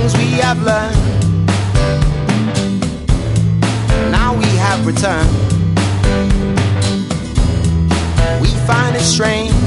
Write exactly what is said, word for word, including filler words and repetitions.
things we have learned. Now we have returned. We find it strange